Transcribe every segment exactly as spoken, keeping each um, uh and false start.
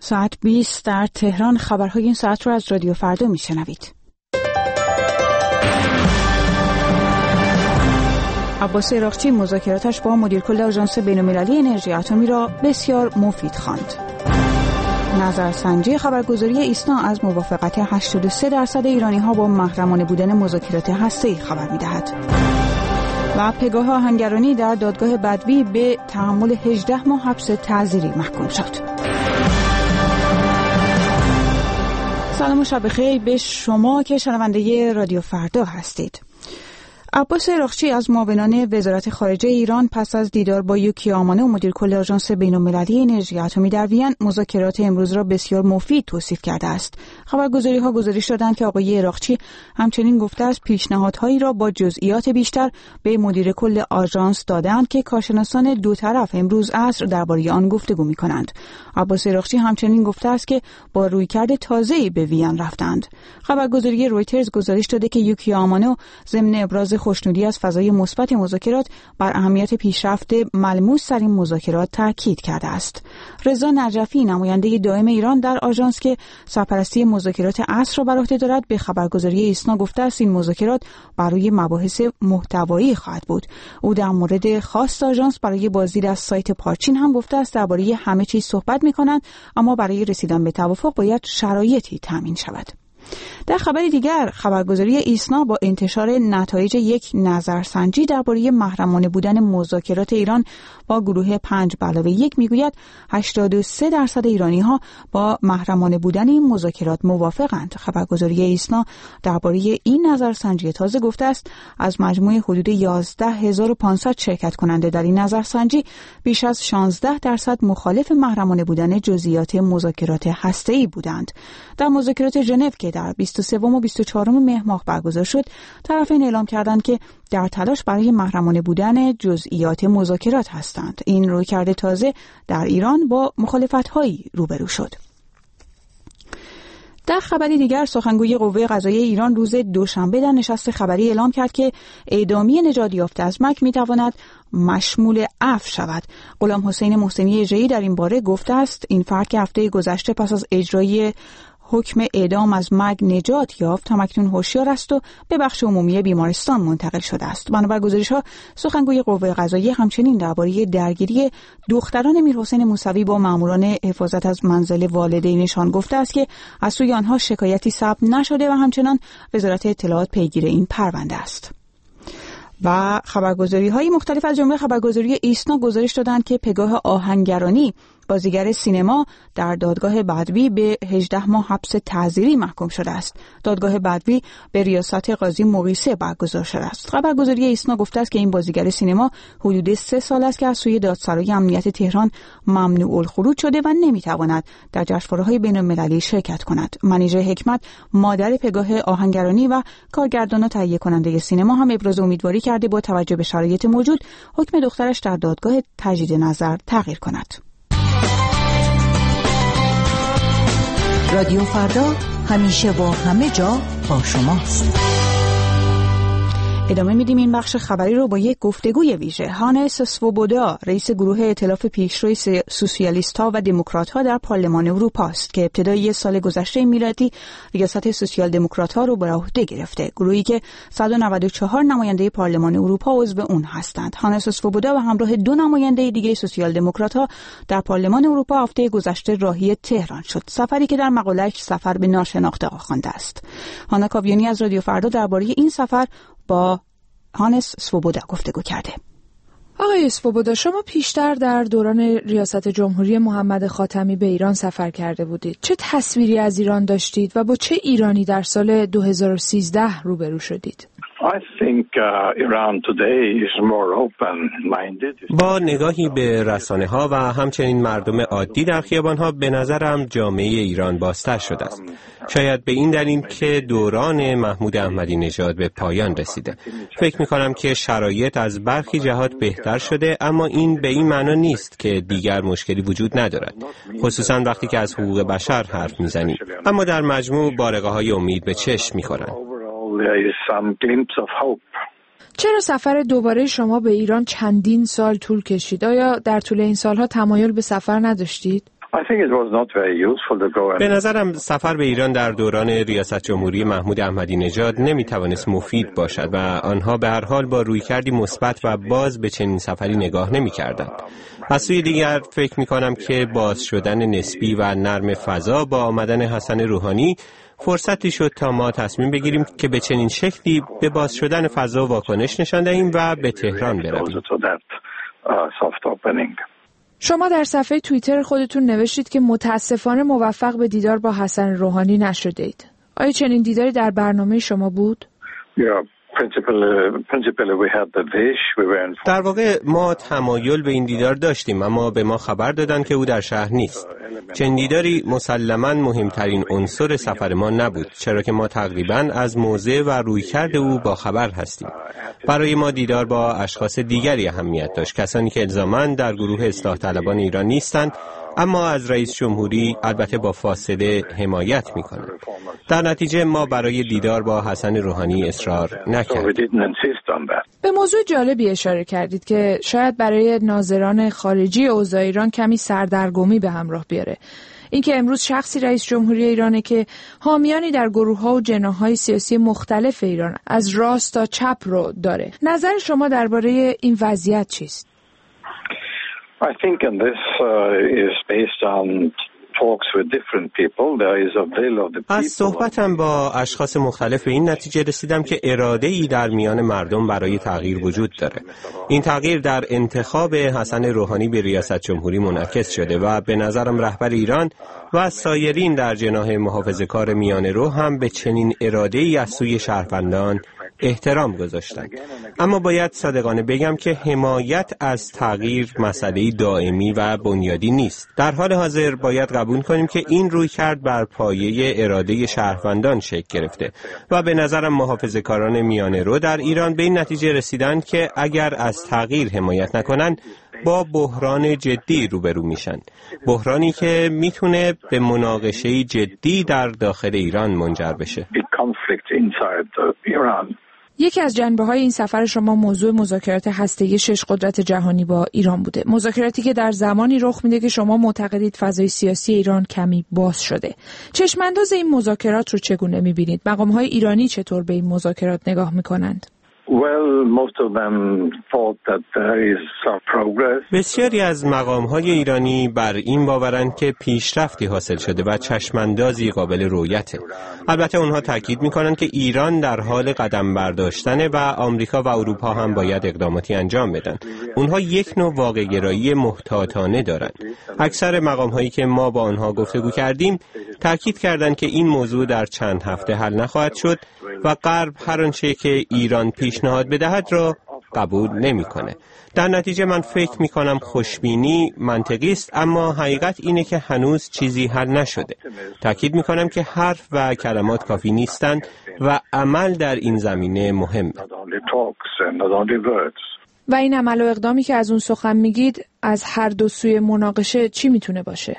ساعت بیست در تهران. خبرهای این ساعت رو از رادیو فردا میشنوید. عباس عراقچی مذاکراتش با مدیر کل آژانس بین‌المللی انرژی اتمی را بسیار مفید خواند. نظرسنجی خبرگزاری ایسنا از موافقت هشتاد و سه درصد ایرانی‌ها با محرمانه بودن مذاکرات هسته‌ای خبر می‌دهد. و پگاه آهنگرانی در دادگاه بدوی به تحمل هجده ماه حبس تعزیری محکوم شد. سلام و شب بخیر به شما که شنونده رادیو فردا هستید. عباس عراقچی از معاونان وزارت خارجه ایران پس از دیدار با یوکی آمانه و مدیر کل آژانس بین‌المللی انرژی اتمی در وین مذاکرات امروز را بسیار مفید توصیف کرده است. خبرگزاری‌ها گزارش دادند که آقای عراقچی همچنین گفته است پیشنهادهایی را با جزئیات بیشتر به مدیر کل آژانس دادند که کارشناسان دو طرف امروز عصر درباره آن گفتگو می‌کنند. عباس عراقچی همچنین گفته است که با رویکرد تازه‌ای به وین رفتند. خبرگزاری رویترز گزارش داده که یوکی آمانه ضمن ابراز خوشنودی از فضای مثبت مذاکرات بر اهمیت پیشرفت ملموس در این مذاکرات تاکید کرده است. رضا نجفی نماینده دائم ایران در آژانس که سرپرستی مذاکرات عصر را بر عهده دارد به خبرگزاری ایسنا گفته است این مذاکرات بر روی مباحث محتوایی خواهد بود. او در مورد خاص آژانس برای بازدید از سایت پارچین هم گفته است درباره همه چیز صحبت می‌کنند اما برای رسیدن به توافق باید شرایطی تامین شود. در خبر دیگر خبرگزاری ایسنا با انتشار نتایج یک نظرسنجی درباره محرمانه بودن مذاکرات ایران با گروه پنج به علاوه یک میگوید هشتاد و سه درصد ایرانی‌ها با محرمانه بودن این مذاکرات موافقند. خبرگزاری ایسنا درباره این نظرسنجی تازه گفته است از مجموع حدود یازده هزار و پانصد شرکت کننده در این نظرسنجی بیش از شانزده درصد مخالف محرمانه بودن جزئیات مذاکرات هسته‌ای بودند. در مذاکرات ژنو که در بیست و سه و بیست و چهار مهر ماه برگزار شد طرفین اعلام کردند که در تلاش برای محرمانه بودن جزئیات مذاکرات هستند. این رویکرد تازه در ایران با مخالفت‌هایی روبرو شد. در خبری دیگر سخنگوی قوه قضاییه ایران روز دوشنبه در نشست خبری اعلام کرد که اعدامی نژاد یافته از مک میتواند مشمول عفو شود. غلام حسین محسنی اژه‌ای در این باره گفته است این فرد که هفته گذشته پس از اجرای حکم اعدام از مرگ نجات یافت همکنون هوشیار است و به بخش عمومی بیمارستان منتقل شده است. بنابر گزارش‌ها سخنگوی قوه قضاییه همچنین درباره درگیری دختران میرحسین موسوی با ماموران حفاظت از منزل والدینشان گفته است که از سوی آنها شکایتی ثبت نشده و همچنان وزارت اطلاعات پیگیر این پرونده است. و خبرگزاری‌های مختلف از جمله خبرگزاری ایسنا گزارش دادند که پگاه آهنگرانی بازیگر سینما در دادگاه بدوی به هجده ماه حبس تعزیری محکوم شده است. دادگاه بدوی به ریاست قاضی مقیسه برگزار شده است. خبرگزاری ایسنا گفته است که این بازیگر سینما حدود سه سال است که از سوی دادسرای امنیت تهران ممنوع الخروج شده و نمیتواند در جشنواره‌های بین‌المللی شرکت کند. منیژه حکمت مادر پگاه آهنگرانی و کارگردان و تهیه کننده سینما هم ابراز امیدواری کرده با توجه به شرایط موجود حکم دخترش در دادگاه تجدید نظر تغییر کند. رادیو فردا همیشه و همه جا با شماست. ادامه میدیم این بخش خبری رو با یک گفتگوی ویژه. هانس سوبودا رئیس گروه ائتلاف پیشروی سوسیالیست‌ها و دموکرات‌ها در پارلمان اروپا است که ابتدای سال گذشته میلادی ریاست سوسیال دموکرات‌ها رو بر عهده گرفته. گروهی که صد و نود و چهار نماینده پارلمان اروپا عضو اون هستند. هانس سوبودا و همراه دو نماینده دیگه سوسیال دموکرات‌ها در پارلمان اروپا هفته گذشته راهی تهران شد. سفری که در مقاله‌اش سفر به ناشناخته خوانده است. هانا کاویانی از رادیو فردا درباره این سفر با هانس سوبودا گفتگو کرده. آقای سوبودا، شما پیشتر در دوران ریاست جمهوری محمد خاتمی به ایران سفر کرده بودید. چه تصویری از ایران داشتید و با چه ایرانی در سال دو هزار و سیزده روبرو شدید؟ با نگاهی به رسانه ها و همچنین مردم عادی در خیابان ها به نظرم جامعه ایران بازتر شده است. شاید به این دلیل که دوران محمود احمدی نژاد به پایان رسیده. فکر می کنم که شرایط از برخی جهات بهتر شده، اما این به این معنا نیست که دیگر مشکلی وجود ندارد، خصوصا وقتی که از حقوق بشر حرف می زنیم. اما در مجموع بارقه های امید به چشم می خورند. چرا سفر دوباره شما به ایران چندین سال طول کشید؟ آیا در طول این سالها تمایل به سفر نداشتید؟ به نظرم سفر به ایران در دوران ریاست جمهوری محمود احمدی نژاد نمیتوانست مفید باشد و آنها به هر حال با رویکردی مثبت و باز به چنین سفری نگاه نمی‌کردند. از سوی دیگر فکر می‌کنم که باز شدن نسبی و نرم فضا با آمدن حسن روحانی فرصتی شد تا ما تصمیم بگیریم که به چنین شکلی به باز شدن فضا واکنش نشان دهیم و به تهران برویم. شما در صفحه توییتر خودتون نوشتید که متاسفانه موفق به دیدار با حسن روحانی نشده اید. آیا چنین دیداری در برنامه شما بود؟ در واقع ما تمایل به این دیدار داشتیم، اما به ما خبر دادند که او در شهر نیست. چنین دیداری مسلماً مهمترین عنصر سفر ما نبود، چرا که ما تقریباً از موضع و رویکرد او با خبر هستیم. برای ما دیدار با اشخاص دیگری اهمیت داشت، کسانی که الزاماً در گروه اصلاح طلبان ایران نیستند، اما از رئیس جمهوری البته با فاصله حمایت می‌کنند. در نتیجه ما برای دیدار با حسن روحانی اصرار نکردیم. به موضوع جالبی اشاره کردید که شاید برای ناظران خارجی اوضاع ایران کمی سردرگمی به همراه بیاره. اینکه امروز شخصی رئیس جمهوری ایرانه که حامیانی در گروه‌ها و جناح‌های سیاسی مختلف ایران از راست تا چپ رو داره. نظر شما درباره این وضعیت چیست؟ I think in this uh, is based on talks with different people. There is a will of the people. از صحبتم با اشخاص مختلف به این نتیجه رسیدم که اراده‌ای در میان مردم برای تغییر وجود داره. این تغییر در انتخاب حسن روحانی به ریاست جمهوری منعکس شده و به نظرم رهبر ایران و سایرین در جناح محافظه‌کار میانه رو هم به چنین اراده‌ای از سوی شهروندان احترام گذاشتند. اما باید صادقانه بگم که حمایت از تغییر مسئله دائمی و بنیادی نیست. در حال حاضر باید قبول کنیم که این رویکرد بر پایه اراده شهروندان شکل گرفته و به نظرم محافظه‌کاران میانه رو در ایران به این نتیجه رسیدند که اگر از تغییر حمایت نکنند با بحران جدی روبرو میشن. بحرانی که میتونه به مناقشه جدی در داخل ایران منجر بشه. یکی از جنبه‌های این سفر شما موضوع مذاکرات هسته‌ای شش قدرت جهانی با ایران بوده. مذاکراتی که در زمانی رخ میده که شما معتقدید فضای سیاسی ایران کمی باز شده. چشم‌انداز این مذاکرات رو چگونه می‌بینید؟ مقام‌های ایرانی چطور به این مذاکرات نگاه می‌کنند؟ Well, most of them thought that there is some progress. بسیاری از مقام‌های ایرانی بر این باورند که پیشرفتی حاصل شده و چشم‌اندازی قابل رؤیته. البته اونها تاکید می‌کنند که ایران در حال قدم برداشتن و آمریکا و اروپا هم باید اقداماتی انجام بدن. اونها یک نوع واقع‌گرایی محتاطانه دارند. اکثر مقام‌هایی که ما با آنها گفتگو کردیم تاکید کردند که این موضوع در چند هفته حل نخواهد شد و غرب هر آنچه که ایران پیشنهاد بدهد را قبول نمی‌کنه. در نتیجه من فکر می‌کنم خوشبینی منطقی است، اما حقیقت اینه که هنوز چیزی حل نشده. تاکید می‌کنم که حرف و کلمات کافی نیستند و عمل در این زمینه مهمه. و این عمل و اقدامی که از اون سخن میگید از هر دو سوی مناقشه چی میتونه باشه؟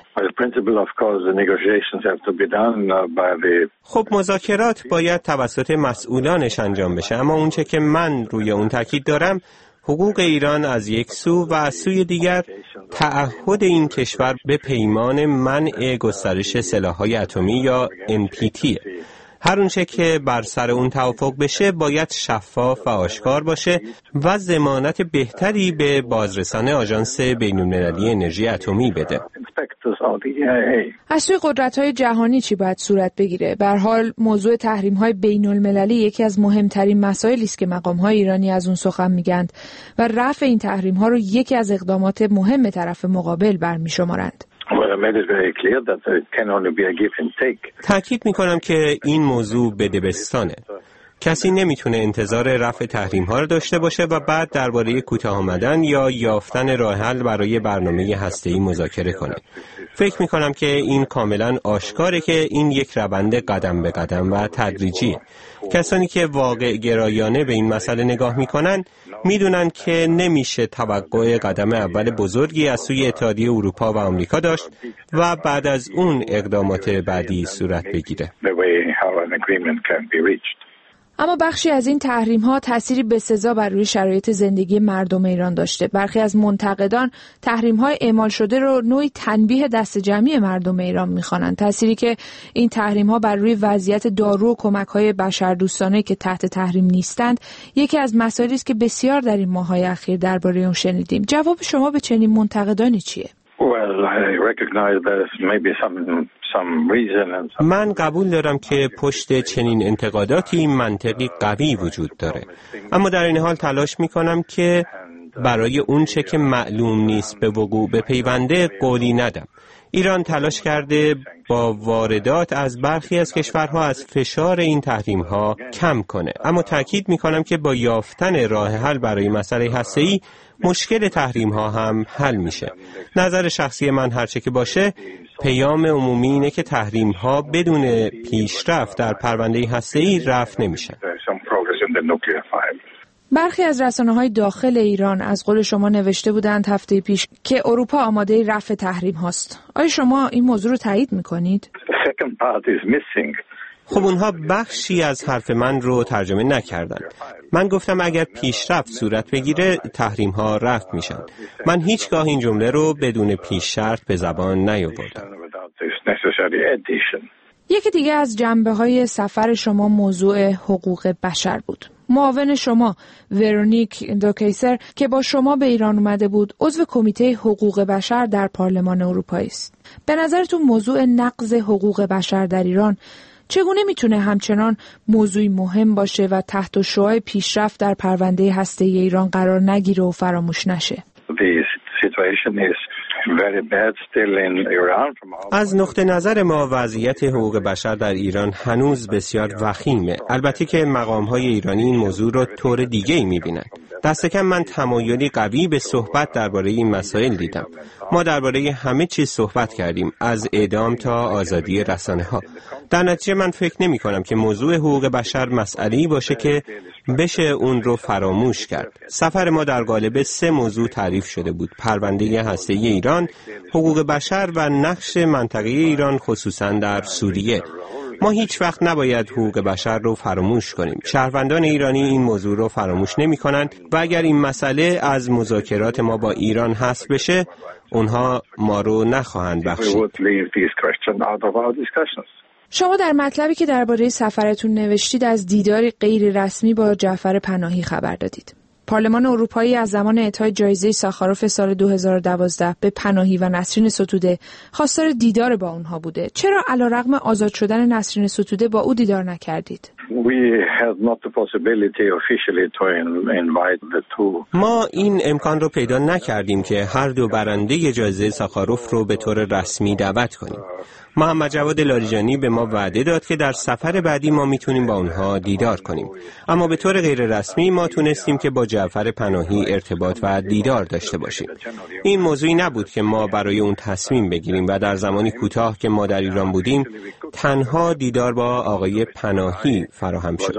خب مذاکرات باید توسط مسئولانش انجام بشه، اما اونچه که من روی اون تاکید دارم حقوق ایران از یک سو و از سوی دیگر تعهد این کشور به پیمان منع گسترش سلاح‌های اتمی یا ان پی تی. هر اونچه که بر سر اون توافق بشه باید شفاف و آشکار باشه و ضمانت بهتری به بازرسان آژانس بین‌المللی انرژی اتمی بده. از سوی قدرت‌های جهانی چی باید صورت بگیره؟ به هر حال موضوع تحریم‌های بین‌المللی یکی از مهمترین مسائلی است که مقام‌های ایرانی از اون سخن میگند و رفع این تحریم‌ها رو یکی از اقدامات مهم طرف مقابل برمی‌شمارند. تأکید میکنم که این موضوع بدبستانه. کسی نمیتونه انتظار رفع تحریم ها رو داشته باشه و بعد درباره کوتاه آمدن یا یافتن راه حل برای برنامه هسته‌ای مذاکره کنه. فکر میکنم که این کاملا آشکاره که این یک روند قدم به قدم و تدریجیه. کسانی که واقع گرایانه به این مسئله نگاه میکنن میدونن که نمیشه توقع قدم اول بزرگی از سوی اتحادیه اروپا و آمریکا داشت و بعد از اون اقدامات بعدی صورت بگیره. اما بخشی از این تحریم‌ها تأثیری بسزا بر روی شرایط زندگی مردم ایران داشته. برخی از منتقدان تحریم‌های اعمال شده رو نوعی تنبیه دست جمعی مردم ایران می‌خوانند. تأثیری که این تحریم‌ها بر روی وضعیت دارو و کمک‌های بشردوستانه که تحت تحریم نیستند، یکی از مسائلی است که بسیار در این ماه‌های اخیر درباره اون شنیدیم. جواب شما به چنین منتقدانی چیه؟ Well, I recognize there's maybe some some reason and some... من قبول دارم که پشت چنین انتقاداتی منطقی قوی وجود داره، اما در این حال تلاش می‌کنم که برای اون چه که معلوم نیست به وقوع بپیونده قولی ندم. ایران تلاش کرده با واردات از برخی از کشورها از فشار این تحریم‌ها کم کنه، اما تاکید می‌کنم که با یافتن راه حل برای مسئله هسته‌ای مشکل تحریم‌ها هم حل میشه. نظر شخصی من هرچه که باشه، پیام عمومی اینه که تحریم‌ها بدون پیشرفت در پرونده هسته‌ای رفع نمیشن. برخی از رسانه‌های داخل ایران از قول شما نوشته بودند هفته پیش که اروپا آماده رفع تحریم هاست. آیا شما این موضوع رو تایید می‌کنید؟ خب اونها بخشی از حرف من رو ترجمه نکردن. من گفتم اگر پیشرفت صورت بگیره تحریم ها رفع میشن. من هیچگاه این جمله رو بدون پیش شرط به زبان نیاوردم. یکی دیگه از جنبه‌های سفر شما موضوع حقوق بشر بود. معاون شما ورونیک دوکیسر که با شما به ایران اومده بود عضو کمیته حقوق بشر در پارلمان اروپایی است. به نظرتون موضوع نقض حقوق بشر در ایران چگونه میتونه همچنان موضوعی مهم باشه و تحت شعاع پیشرفت در پرونده هسته‌ای ایران قرار نگیره و فراموش نشه؟ از نقطه نظر ما وضعیت حقوق بشر در ایران هنوز بسیار وخیمه. البته که مقام‌های ایرانی این موضوع رو طور دیگه‌ای می‌بینند. دست کم من تمایلی قوی به صحبت درباره این مسائل دیدم. ما درباره همه چیز صحبت کردیم، از اعدام تا آزادی رسانه‌ها. در نتیجه من فکر نمی کنم که موضوع حقوق بشر مسئله‌ای باشه که بشه اون رو فراموش کرد. سفر ما در قالب سه موضوع تعریف شده بود: پرونده هسته‌ای ایران، حقوق بشر و نقش منطقه ایران خصوصا در سوریه. ما هیچ وقت نباید حقوق بشر رو فراموش کنیم. شهروندان ایرانی این موضوع رو فراموش نمی کنند و اگر این مسئله از مذاکرات ما با ایران حذف بشه، اونها ما رو نخواهند بخشید. شما در مطلبی که درباره سفرتون نوشتید از دیداری غیر رسمی با جعفر پناهی خبر دادید. پارلمان اروپایی از زمان اعطای جایزه ساخاروف سال دو هزار و دوازده به پناهی و نسرین ستوده خواستار دیدار با اونها بوده. چرا علیرغم آزاد شدن نسرین ستوده با او دیدار نکردید؟ ما این امکان رو پیدا نکردیم که هر دو برنده جایزه ساخاروف رو به طور رسمی دعوت کنیم. محمد جواد لاریجانی به ما وعده داد که در سفر بعدی ما میتونیم با اونها دیدار کنیم، اما به طور غیر رسمی ما تونستیم که با جعفر پناهی ارتباط و دیدار داشته باشیم. این موضوعی نبود که ما برای اون تصمیم بگیریم و در زمانی کوتاه که ما در ایران بودیم تنها دیدار با آقای پناهی فراهم شد.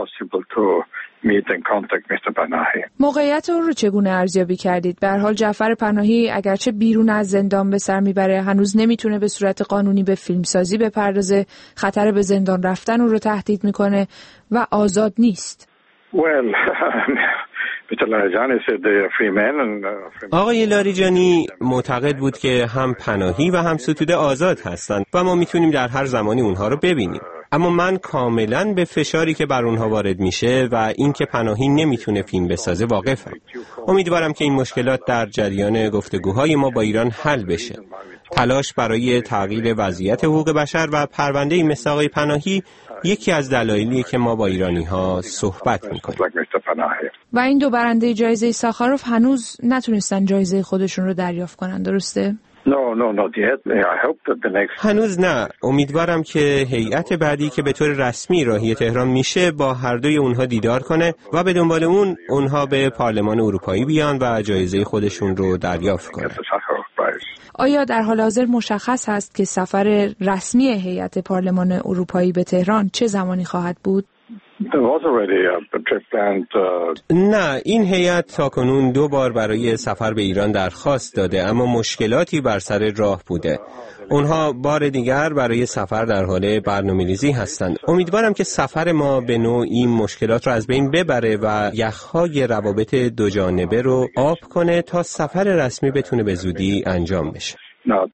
موقعیت اون رو چگونه ارزیابی کردید؟ به هر حال جعفر پناهی اگرچه بیرون از زندان به سر میبره، هنوز نمیتونه به صورت قانونی به فیلمسازی بپردازه، خطر به زندان رفتن اون رو تهدید میکنه و آزاد نیست. آقای لاریجانی معتقد بود که هم پناهی و هم ستوده آزاد هستند و ما میتونیم در هر زمانی اونها رو ببینیم. اما من کاملا به فشاری که بر اونها وارد میشه و اینکه پناهی نمیتونه فیلم بسازه واقفم. امیدوارم که این مشکلات در جریان گفتگوهای ما با ایران حل بشه. تلاش برای تغییر وضعیت حقوق بشر و پرونده مثل آقای پناهی یکی از دلایلیه که ما با ایرانی‌ها صحبت میکنیم. و این دو برنده جایزه ساخاروف هنوز نتونستن جایزه خودشون رو دریافت کنن، درسته؟ No, no, not yet. I hope that the next... هنوز نه. امیدوارم که هیئت بعدی که به طور رسمی راهی تهران میشه با هر دوی اونها دیدار کنه و به دنبال اون اونها به پارلمان اروپایی بیان و جایزه خودشون رو دریافت کنن. آیا در حال حاضر مشخص هست که سفر رسمی هیئت پارلمان اروپایی به تهران چه زمانی خواهد بود؟ there was already a trip planned. Uh... نه، این هیئت تاکنون دو بار برای سفر به ایران درخواست داده، اما مشکلاتی بر سر راه بوده. اونها بار دیگر برای سفر در حال برنامه‌ریزی هستند. امیدوارم که سفر ما به نوعی مشکلات رو از بین ببره و یخهای روابط دو جانبه رو آب کنه تا سفر رسمی بتونه به زودی انجام بشه. Now,